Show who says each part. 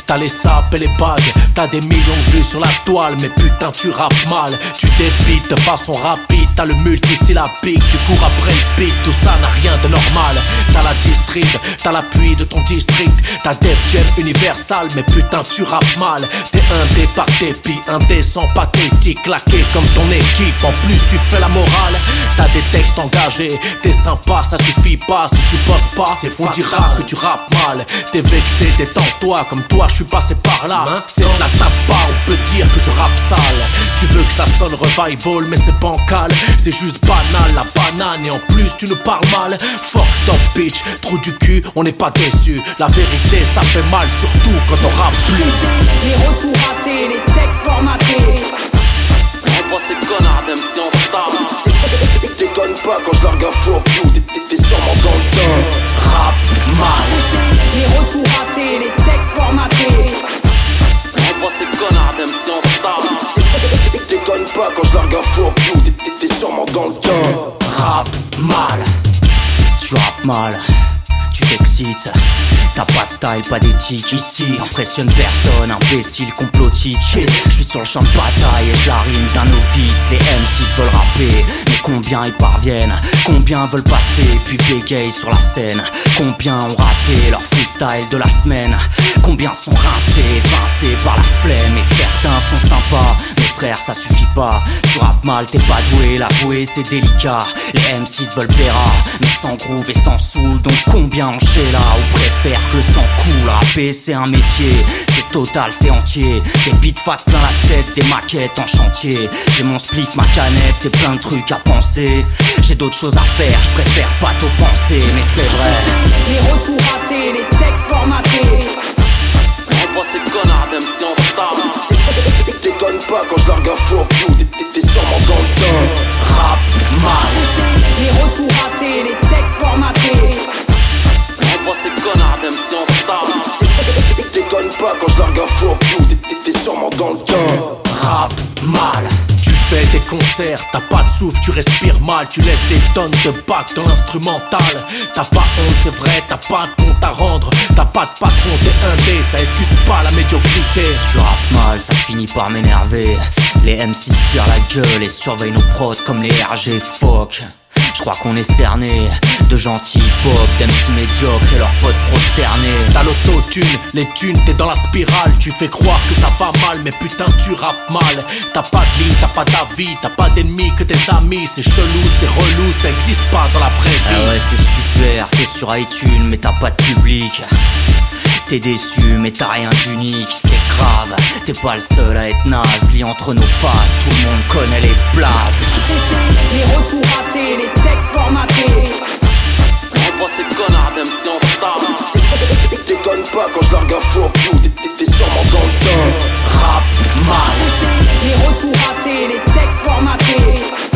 Speaker 1: t'as les sapes et les bagues, t'as des millions de vues sur la toile, mais putain tu rappes mal. Tu débites de façon rapide, t'as le multisyllabique, tu cours après le beat, tout ça n'a rien de normal. T'as la district, t'as l'appui de ton district, t'as Def Jam Universal, mais putain tu rappes mal. T'es indé par dépit, indécent, pathétique, claqué comme ton équipe. En plus tu fais la morale, t'as des textes engagés, t'es sympa, ça suffit pas. Si tu bosses pas, on dira que tu rappes mal. T'es vexé, détends-toi, comme toi je suis passé par là. C'est de la tapa, on peut dire que je rappe sale. Tu veux que ça sonne revival, mais c'est bancal. C'est juste banal, la banane, et en plus tu nous parles mal. Fuck top bitch, trou du cul, on n'est pas déçus. La vérité ça fait mal, surtout quand on rappe plus.
Speaker 2: Les retours ratés, les textes formatés.
Speaker 3: On voit ces connards d'MC en star.
Speaker 4: T'étonnes pas quand je largue un fuck you, t'es sûrement dans le temps.
Speaker 1: Rap mal.
Speaker 2: Les retours ratés, les textes formatés.
Speaker 3: On voit ces connards d'MC en star.
Speaker 4: T'étonnes pas quand je largue un fuck you, t'es sûrement dans le temps.
Speaker 1: Rap mal.
Speaker 5: Tu rappes mal, tu t'excites. T'as pas de style, pas d'éthique ici. Impressionne personne, imbécile, complotiste. Je suis sur le champ de bataille et je la rime d'un novice. Les M6 veulent rapper, mais combien y parviennent? Combien veulent passer puis bégayer sur la scène? Combien ont raté leur freestyle de la semaine? Combien sont rincés, vincés par la flemme? Et certains sont sympas, mais frère ça suffit pas. Tu rappes mal, t'es pas doué, l'avouer c'est délicat. Les M6 veulent plaire, mais sans groove et sans soul. Donc combien en chez là ou préfèrent que le sang coule? Rapper c'est un métier, c'est total, c'est entier. Des beats fat plein la tête, des maquettes en chantier. J'ai mon spliff, ma canette et plein de trucs à penser. J'ai d'autres choses à faire, je préfère pas t'offenser, mais c'est vrai.
Speaker 2: Les retours ratés, les textes formatés.
Speaker 3: On voit ces connards d'MC en star.
Speaker 4: T'étonnes pas quand je largue un fuck you, t'es sûrement dans le temps.
Speaker 1: Rap mal.
Speaker 2: Les retours ratés, les textes formatés.
Speaker 3: On voit ces connards d'MC en star.
Speaker 4: T'étonnes pas quand je largue un fuck you, t'es sûrement dans le temps.
Speaker 1: Rap mal. Tu fais des concerts, t'as pas de souffle, tu respires mal. Tu laisses des tonnes de bacs dans l'instrumental. T'as pas honte, c'est vrai, t'as pas de compte à rendre. T'as pas de patron, t'es indé, ça excuse pas la médiocrité.
Speaker 5: Tu rappes mal, ça finit par m'énerver. Les M6 tirent la gueule et surveillent nos prods comme les RG, fuck. Je crois qu'on est cernés de gentils hip-hop, d'MC médiocres et leurs potes prosternés.
Speaker 1: T'as l'autotune, les thunes, t'es dans la spirale. Tu fais croire que ça va mal, mais putain tu rappes mal. T'as pas de ligne, t'as pas d'avis, t'as pas d'ennemis que tes amis. C'est chelou, c'est relou, ça existe pas dans la vraie vie.
Speaker 5: Ah ouais c'est super, t'es sur iTunes mais t'as pas de public. T'es déçu mais t'as rien d'unique, c'est grave. T'es pas le seul à être naze, lit entre nos faces, tout le monde connaît les places.
Speaker 2: Les retours ratés, les textes formatés.
Speaker 3: On voit ces connards d'MC en star.
Speaker 4: T'étonnes pas quand je largue un fuck you, t'es sûrement dans le temps.
Speaker 1: Rap mal.
Speaker 2: Les retours ratés, les textes formatés.